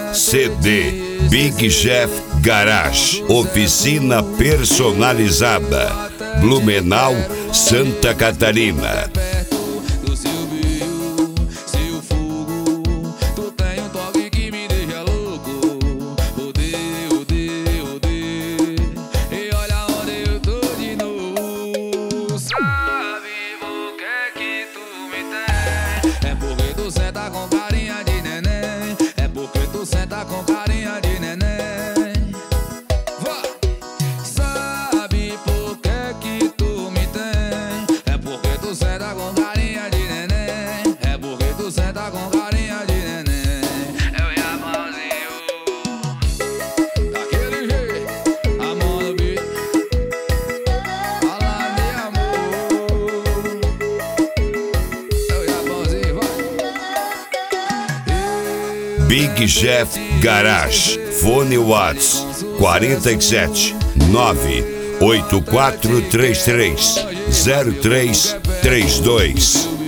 CD Big Jeff Garage, oficina personalizada, Blumenau, Santa Catarina. É porque tu senta com carinha de neném. É porque tu senta com carinha de neném. Vai! Sabe por que tu me tem? É porque tu senta com carinha de neném. É porque tu senta com carinha de neném. Eu e a mãozinho daquele jeito, a mão no bico, falando de amor. Eu e a mãozinho, vai. Big Jeff Garage, fone Whats 47 98433 0332.